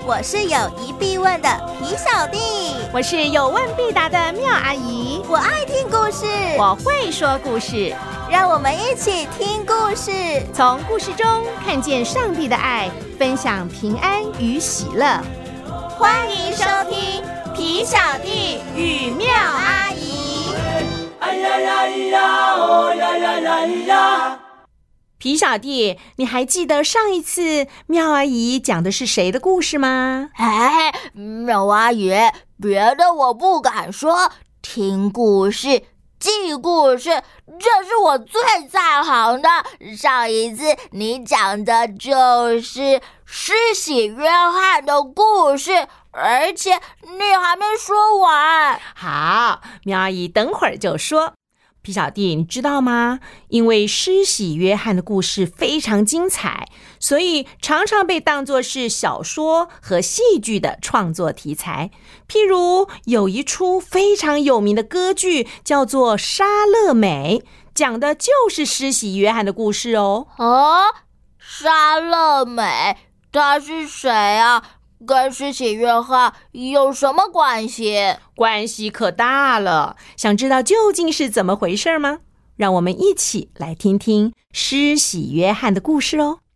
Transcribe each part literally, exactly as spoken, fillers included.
我是有疑必问的皮小弟， 我是有问必答的妙阿姨。 我爱听故事， 我会说故事， 让我们一起听故事， 从故事中看见上帝的爱，分享平安与喜乐。 欢迎收听皮小弟与妙阿姨。 哎呀呀呀，哦呀呀呀呀！ 皮小弟，你还记得上一次妙阿姨讲的是谁的故事吗？ 哎，妙阿姨，别的我不敢说，听故事记故事，这是我最在行的。上一次你讲的就是施洗约翰的故事，而且你还没说完。 好，妙阿姨等会儿就说。皮小弟，你知道吗？因为施洗约翰的故事非常精彩，所以常常被当作是小说和戏剧的创作题材。譬如有一出非常有名的歌剧叫做《莎乐美》，讲的就是施洗约翰的故事哦。 哦，莎乐美，她是谁啊？跟施洗约翰有什么关系？ 关系可大了，想知道究竟是怎么回事吗？让我们一起来听听施洗约翰的故事哦。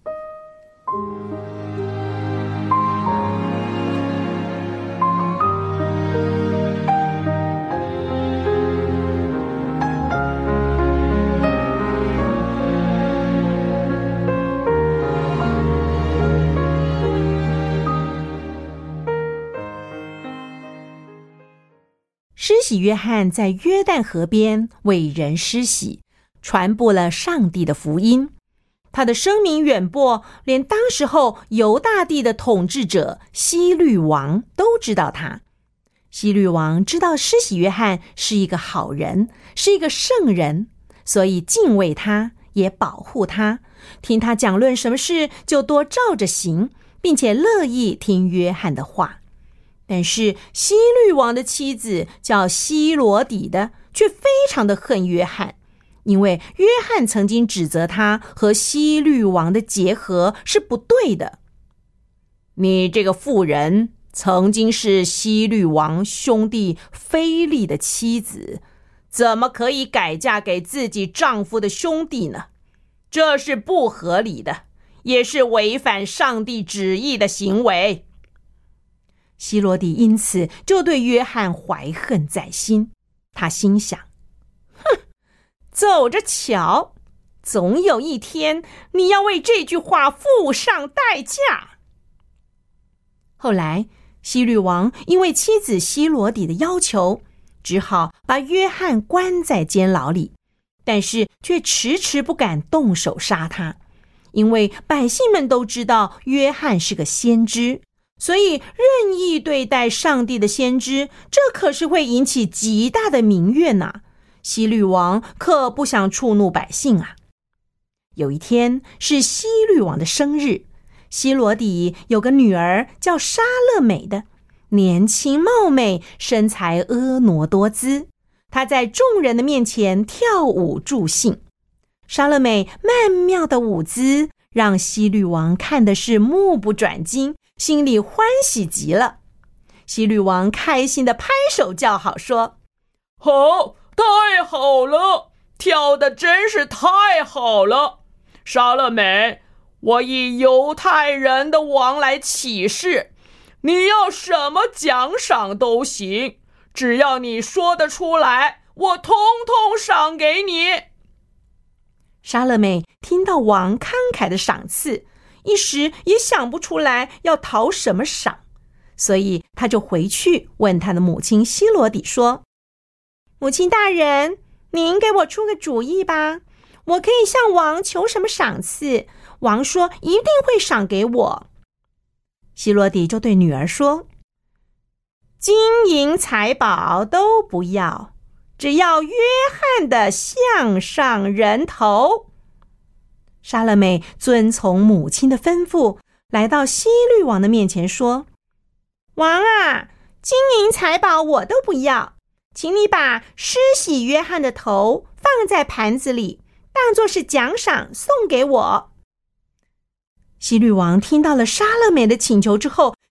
施洗约翰在约旦河边为人施洗，传播了上帝的福音。他的声名远播，连当时候犹大地的统治者希律王都知道他。希律王知道施洗约翰是一个好人，是一个圣人，所以敬畏他，也保护他，听他讲论什么事就多照着行，并且乐意听约翰的话。但是希律王的妻子叫希罗底的，却非常的恨约翰，因为约翰曾经指责他和希律王的结合是不对的。你这个妇人曾经是希律王兄弟腓力的妻子，怎么可以改嫁给自己丈夫的兄弟呢？这是不合理的，也是违反上帝旨意的行为。希罗底因此就对约翰怀恨在心，他心想，哼，走着瞧，总有一天你要为这句话付上代价。后来希律王因为妻子希罗底的要求，只好把约翰关在监牢里，但是却迟迟不敢动手杀他，因为百姓们都知道约翰是个先知，所以任意对待上帝的先知，这可是会引起极大的民怨呐、啊。希律王可不想触怒百姓啊。有一天是希律王的生日，希罗底有个女儿叫莎乐美的，年轻貌美，身材婀娜多姿。她在众人的面前跳舞助兴，莎乐美曼妙的舞姿让希律王看的是目不转睛，心里欢喜极了。希律王开心地拍手叫好，说： 好，太好了，跳得真是太好了。莎乐美，我以犹太人的王来起誓，你要什么奖赏都行，只要你说得出来，我通通赏给你。 莎乐美听到王慷慨的赏赐，一时也想不出来要讨什么赏，所以他就回去问他的母亲希罗底说：母亲大人，您给我出个主意吧，我可以向王求什么赏赐，王说一定会赏给我。希罗底就对女儿说：金银财宝都不要，只要约翰的项上人头。莎乐美遵从母亲的吩咐，来到希律王的面前说：王啊，金银财宝我都不要，请你把施洗约翰的头放在盘子里，当作是奖赏送给我。希律王听到了莎乐美的请求之后，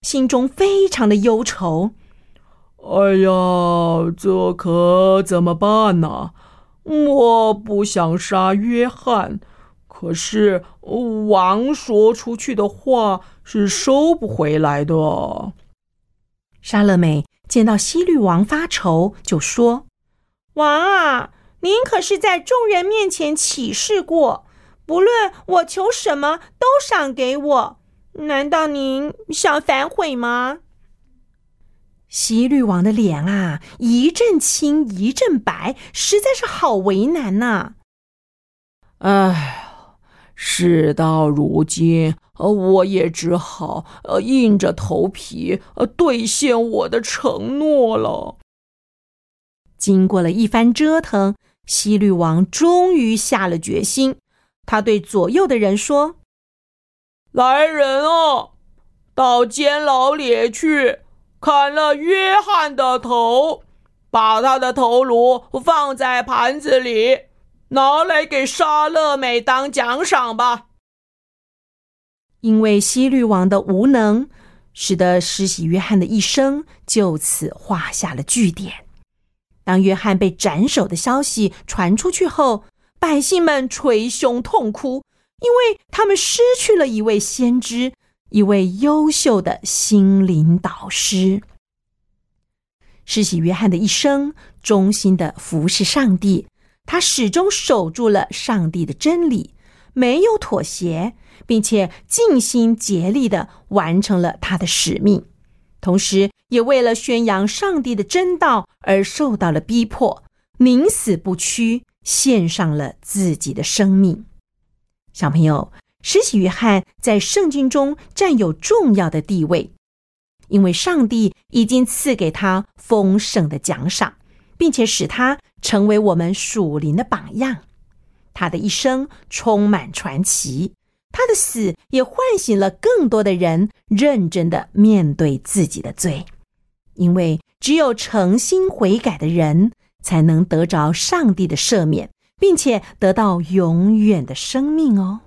心中非常的忧愁。 哎呀，这可怎么办呢？我不想杀约翰，可是王说出去的话是收不回来的。 莎乐美见到希律王发愁，就说：王啊，您可是在众人面前起誓过，不论我求什么都赏给我，难道您想反悔吗？希律王的脸啊，一阵青一阵白，实在是好为难呐、 啊。哎，事到如今，我也只好硬着头皮兑现我的承诺了。 经过了一番折腾，希律王终于下了决心。他对左右的人说： 来人啊，到监牢里去，砍了约翰的头，把他的头颅放在盘子里，拿来给莎乐美当奖赏吧。 因为希律王的无能，使得施洗约翰的一生就此画下了句点。当约翰被斩首的消息传出去后，百姓们捶胸痛哭，因为他们失去了一位先知，一位优秀的心灵导师。施洗约翰的一生忠心的服侍上帝，他始终守住了上帝的真理，没有妥协，并且尽心竭力地完成了他的使命，同时也为了宣扬上帝的真道而受到了逼迫，宁死不屈，献上了自己的生命。小朋友，施洗约翰在圣经中占有重要的地位，因为上帝已经赐给他丰盛的奖赏，并且使他成为我们属灵的榜样。他的一生充满传奇，他的死也唤醒了更多的人认真地面对自己的罪，因为只有诚心悔改的人才能得着上帝的赦免，并且得到永远的生命哦。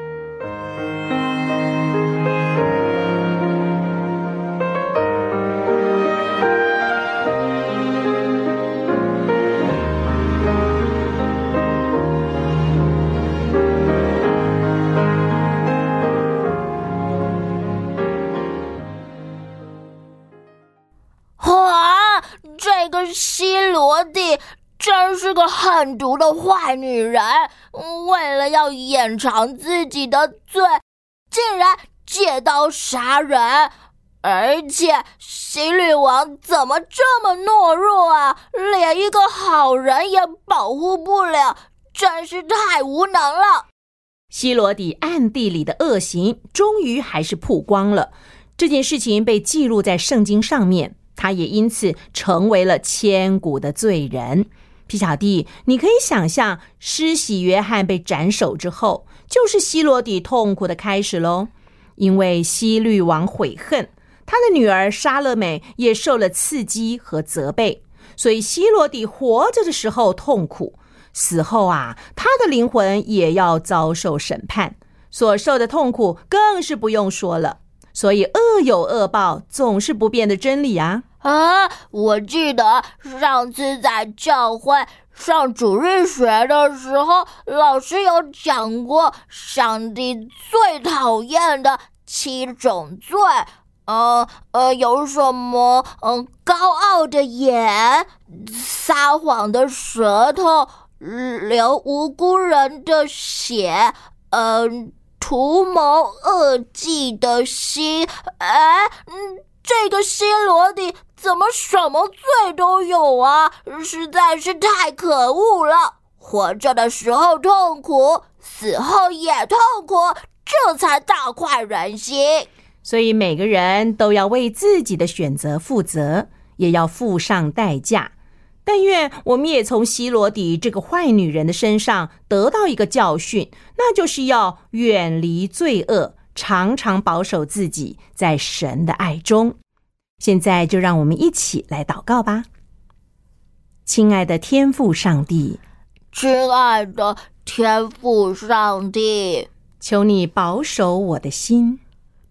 这个希罗底真是个狠毒的坏女人，为了要掩藏自己的罪，竟然借刀杀人。而且希律王怎么这么懦弱啊，连一个好人也保护不了，真是太无能了。 希罗底暗地里的恶行终于还是曝光了，这件事情被记录在圣经上面，他也因此成为了千古的罪人。皮小弟，你可以想象施洗约翰被斩首之后，就是希罗底痛苦的开始咯。因为希律王悔恨，他的女儿莎乐美也受了刺激和责备，所以希罗底活着的时候痛苦，死后啊，他的灵魂也要遭受审判，所受的痛苦更是不用说了。所以恶有恶报，总是不变的真理啊！ 啊，我记得上次在教会上主日学的时候，老师有讲过上帝最讨厌的七种罪。呃呃，有什么？嗯、呃，高傲的眼，撒谎的舌头，流无辜人的血，嗯、呃。图谋恶计的心，哎，嗯，这个希罗底怎么什么罪都有啊？实在是太可恶了！活着的时候痛苦，死后也痛苦，这才大快人心。 所以每个人都要为自己的选择负责，也要付上代价。但愿我们也从希罗底这个坏女人的身上得到一个教训，那就是要远离罪恶，常常保守自己在神的爱中。现在就让我们一起来祷告吧。亲爱的天父上帝， 亲爱的天父上帝， 求你保守我的心，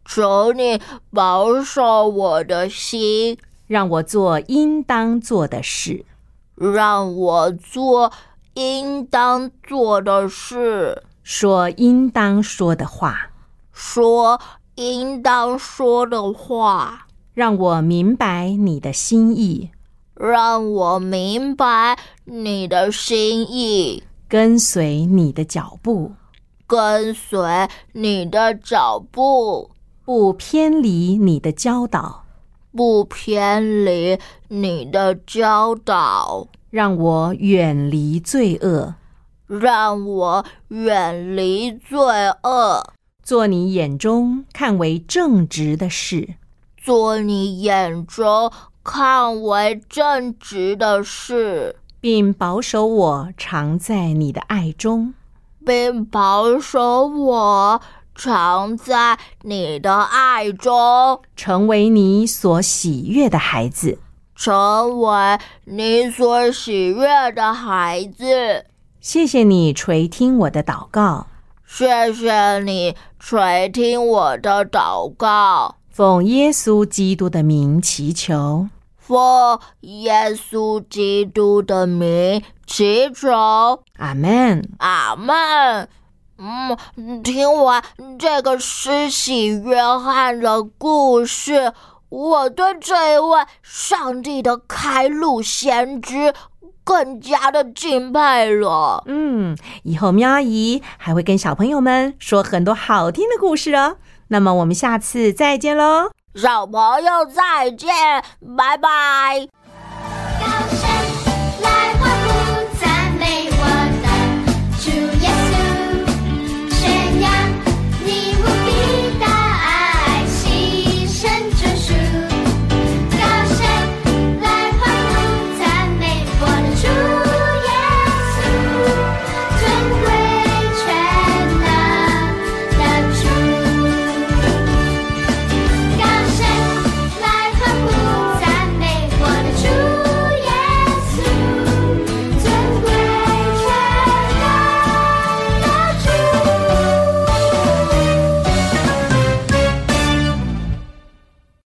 求你保守我的心， 让我做应当做的事， 让我做应当做的事， 说应当说的话， 说应当说的话， 让我明白你的心意， 让我明白你的心意， 跟随你的脚步， 跟随你的脚步， 不偏离你的教导， 不偏离你的教导， 让我远离罪恶， 让我远离罪恶， 做你眼中看为正直的事， 做你眼中看为正直的事， 并保守我常在你的爱中， 并保守我常在你的爱中， 成为你所喜悦的孩子， 成为你所喜悦的孩子。 谢谢你垂听我的祷告， 谢谢你垂听我的祷告， 奉耶稣基督的名祈求， 奉耶稣基督的名祈求， 阿们。 阿们。嗯，听完这个施洗约翰的故事，我对这一位上帝的开路先知更加的敬佩了。 嗯，以后喵阿姨还会跟小朋友们说很多好听的故事哦。那么我们下次再见喽， 小朋友再见，拜拜。